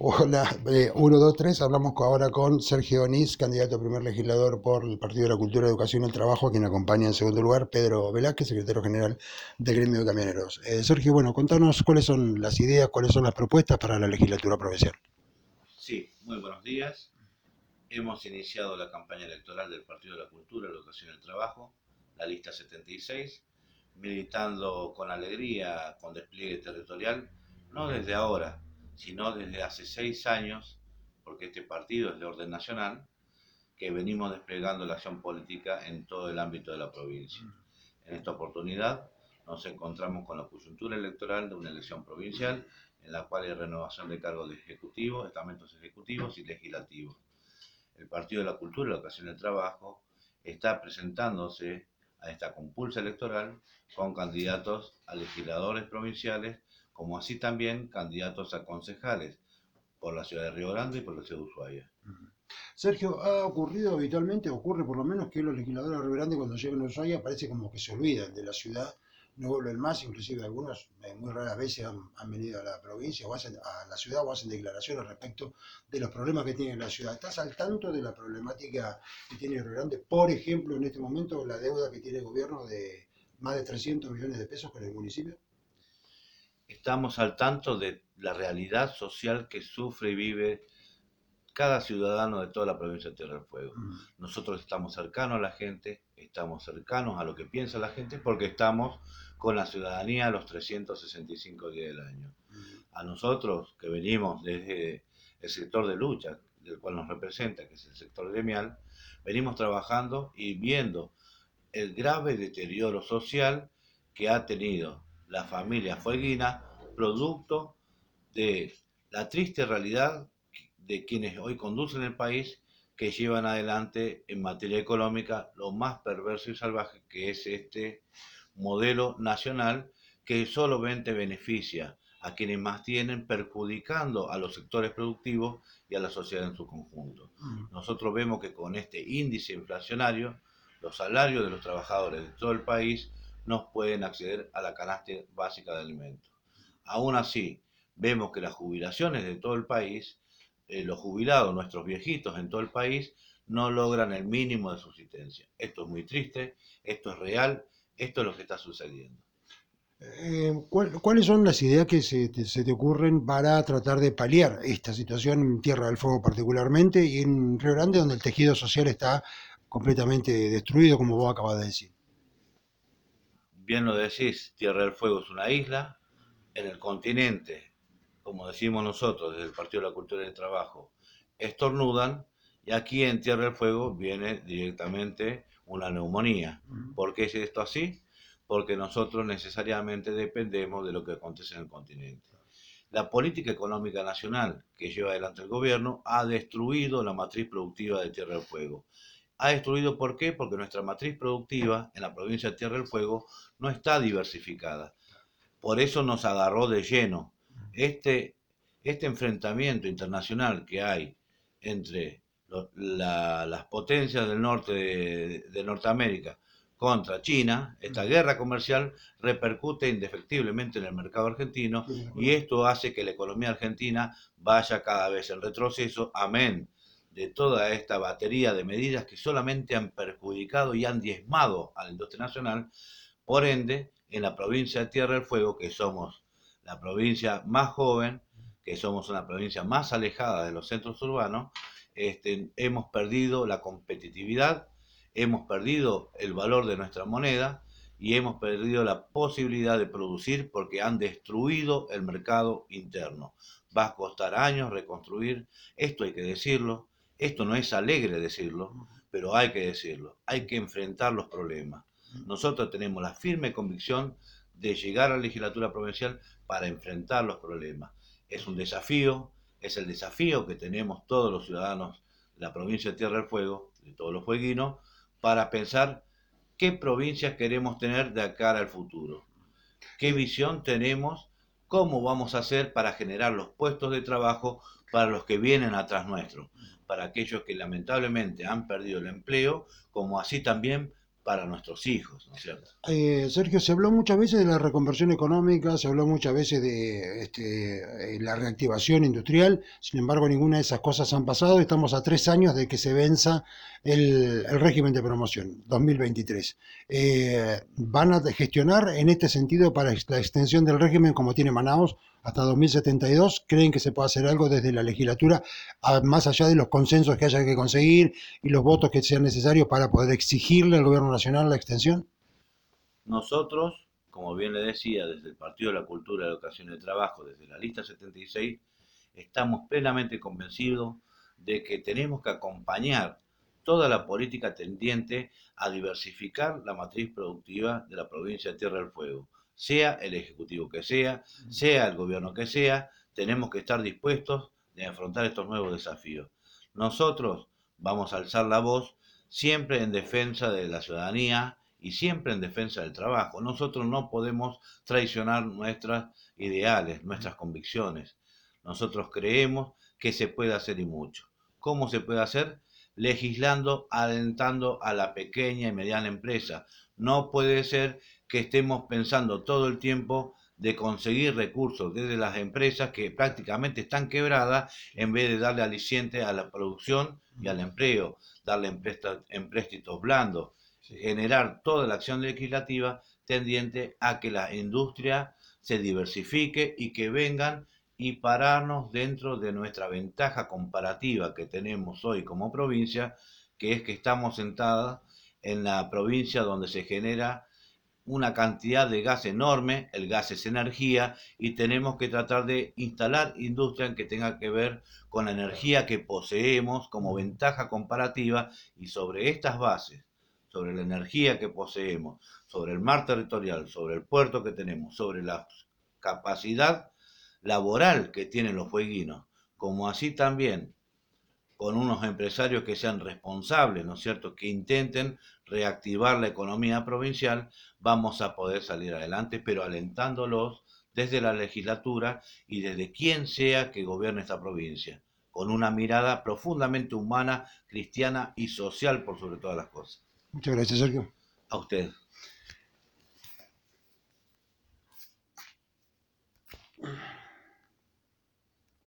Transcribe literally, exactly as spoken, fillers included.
Hola, eh, uno, dos, tres. Hablamos co- ahora con Sergio Onís, candidato a primer legislador por el Partido de la Cultura, Educación y el Trabajo, a quien acompaña en segundo lugar Pedro Velázquez, secretario general del Gremio de Camioneros. Eh, Sergio, bueno, contanos cuáles son las ideas, cuáles son las propuestas para la legislatura provincial. Sí, muy buenos días. Hemos iniciado la campaña electoral del Partido de la Cultura, la Educación y el Trabajo, la lista setenta y seis, militando con alegría, con despliegue territorial, no desde ahora, sino desde hace seis años, porque este partido es de orden nacional, que venimos desplegando la acción política en todo el ámbito de la provincia. En esta oportunidad nos encontramos con la coyuntura electoral de una elección provincial en la cual hay renovación de cargos de ejecutivos, estamentos ejecutivos y legislativos. El Partido de la Cultura, la Educación y el Trabajo está presentándose a esta compulsa electoral con candidatos a legisladores provinciales, como así también candidatos a concejales por la ciudad de Río Grande y por la ciudad de Ushuaia. Sergio, ha ocurrido habitualmente, ocurre por lo menos que los legisladores de Río Grande cuando llegan a Ushuaia parece como que se olvidan de la ciudad, no vuelven más, inclusive algunos eh, muy raras veces han, han venido a la provincia o hacen, a la ciudad o hacen declaraciones respecto de los problemas que tiene la ciudad. ¿Estás al tanto de la problemática que tiene Río Grande? Por ejemplo, en este momento la deuda que tiene el gobierno de más de trescientos millones de pesos con el municipio. Estamos al tanto de la realidad social que sufre y vive cada ciudadano de toda la provincia de Tierra del Fuego. Mm. Nosotros estamos cercanos a la gente, estamos cercanos a lo que piensa la gente porque estamos con la ciudadanía los trescientos sesenta y cinco días del año. Mm. A nosotros que venimos desde el sector de lucha, del cual nos representa, que es el sector gremial, venimos trabajando y viendo el grave deterioro social que ha tenido la familia fueguina, producto de la triste realidad de quienes hoy conducen el país, que llevan adelante en materia económica lo más perverso y salvaje que es este modelo nacional que solamente beneficia a quienes más tienen, perjudicando a los sectores productivos y a la sociedad en su conjunto. Mm. Nosotros vemos que con este índice inflacionario, los salarios de los trabajadores de todo el país no pueden acceder a la canasta básica de alimentos. Aún así, vemos que las jubilaciones de todo el país, eh, los jubilados, nuestros viejitos en todo el país, no logran el mínimo de subsistencia. Esto es muy triste, esto es real, esto es lo que está sucediendo. Eh, ¿cuál- ¿cuáles son las ideas que se te, se te ocurren para tratar de paliar esta situación en Tierra del Fuego particularmente y en Río Grande donde el tejido social está completamente destruido, como vos acabas de decir? Bien lo decís, Tierra del Fuego es una isla, en el continente, como decimos nosotros desde el Partido de la Cultura y el Trabajo, estornudan y aquí en Tierra del Fuego viene directamente una neumonía. Mm. ¿Por qué es esto así? Porque nosotros necesariamente dependemos de lo que acontece en el continente. La política económica nacional que lleva adelante el gobierno ha destruido la matriz productiva de Tierra del Fuego. Ha destruido, ¿por qué? Porque nuestra matriz productiva en la provincia de Tierra del Fuego no está diversificada. Por eso nos agarró de lleno. Este, este enfrentamiento internacional que hay entre lo- la- las potencias del norte de, de Norteamérica contra China, esta Mm. guerra comercial repercute indefectiblemente en el mercado argentino Estoy de y acuerdo. esto hace que la economía argentina vaya cada vez en retroceso, amén de toda esta batería de medidas que solamente han perjudicado y han diezmado a la industria nacional. Por ende, en la provincia de Tierra del Fuego, que somos la provincia más joven, que somos una provincia más alejada de los centros urbanos, este, hemos perdido la competitividad, hemos perdido el valor de nuestra moneda y hemos perdido la posibilidad de producir porque han destruido el mercado interno. Va a costar años reconstruir, esto hay que decirlo, esto no es alegre decirlo, pero hay que decirlo, hay que enfrentar los problemas. Nosotros tenemos la firme convicción de llegar a la legislatura provincial para enfrentar los problemas. Es un desafío, es el desafío que tenemos todos los ciudadanos de la provincia de Tierra del Fuego, de todos los fueguinos, para pensar qué provincias queremos tener de cara al futuro, qué Eh, visión tenemos, cómo vamos a hacer para generar los puestos de trabajo para los que vienen atrás nuestro, para aquellos que lamentablemente han perdido el empleo, como así también para nuestros hijos, ¿no es cierto? Eh, Sergio, se habló muchas veces de la reconversión económica, se habló muchas veces de este, eh, la reactivación industrial, sin embargo ninguna de esas cosas han pasado. Estamos a tres años de que se venza el, el régimen de promoción, dos mil veintitrés. Eh, ¿Van a gestionar en este sentido para la extensión del régimen como tiene Manaos hasta dos mil setenta y dos? ¿Creen que se puede hacer algo desde la legislatura, a- más allá de los consensos que haya que conseguir y los votos que sean necesarios para poder exigirle al gobierno nacional la extensión? Nosotros, como bien le decía, desde el Partido de la Cultura, la Educación y el Trabajo, desde la lista setenta y seis, estamos plenamente convencidos de que tenemos que acompañar toda la política tendiente a diversificar la matriz productiva de la provincia de Tierra del Fuego. Sea el ejecutivo que sea, sea el gobierno que sea, tenemos que estar dispuestos de afrontar estos nuevos desafíos. Nosotros vamos a alzar la voz siempre en defensa de la ciudadanía y siempre en defensa del trabajo. Nosotros no podemos traicionar nuestros ideales, nuestras convicciones. Nosotros creemos que se puede hacer y mucho. ¿Cómo se puede hacer? Legislando, alentando a la pequeña y mediana empresa. No puede ser que estemos pensando todo el tiempo de conseguir recursos desde las empresas que prácticamente están quebradas en vez de darle aliciente a la producción y al empleo, darle empréstitos blandos, generar toda la acción legislativa tendiente a que la industria se diversifique y que vengan y pararnos dentro de nuestra ventaja comparativa que tenemos hoy como provincia, que es que estamos sentadas en la provincia donde se genera una cantidad de gas enorme, el gas es energía, y tenemos que tratar de instalar industria que tenga que ver con la energía que poseemos como ventaja comparativa, y sobre estas bases, sobre la energía que poseemos, sobre el mar territorial, sobre el puerto que tenemos, sobre la capacidad laboral que tienen los fueguinos, como así también con unos empresarios que sean responsables, ¿no es cierto?, que intenten reactivar la economía provincial, vamos a poder salir adelante, pero alentándolos desde la legislatura y desde quien sea que gobierne esta provincia, con una mirada profundamente humana, cristiana y social por sobre todas las cosas. Muchas gracias, Sergio. A usted.